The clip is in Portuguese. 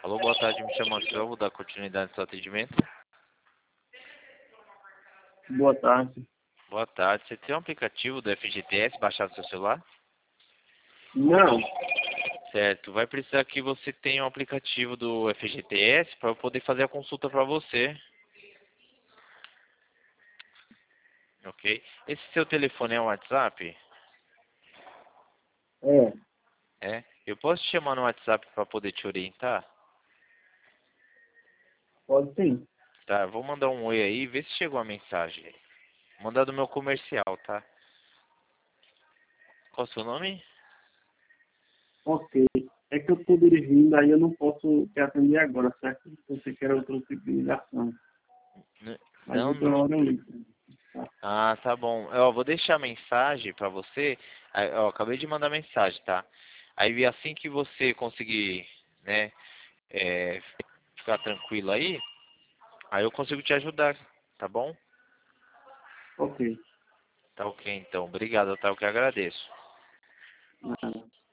Alô, boa tarde, me chamo Axel, vou dar continuidade ao seu atendimento. Boa tarde. Boa tarde, você tem um aplicativo do FGTS baixado no seu celular? Não, Certo, vai precisar que você tenha um aplicativo do FGTS para eu poder fazer a consulta para você. Ok? Esse seu telefone é um WhatsApp? é, É? Eu posso te chamar no WhatsApp para poder te orientar? pode sim. Tá, vou mandar um oi aí, vê se chegou a mensagem. Mandar do meu comercial, tá? Qual é o seu nome? Ok. É que eu estou dirigindo, aí eu não posso te atender agora, certo? Você quer outro tipo de ligação. Mas Não, outra hora eu ligo. Tá? ah, tá bom. Eu vou deixar a mensagem pra você. Aí, ó, acabei de mandar mensagem, tá? Aí assim que você conseguir, né, é, ficar tranquilo aí eu consigo te ajudar, tá bom? Ok. Tá ok, então. Obrigado, tá? Eu que agradeço. Nada.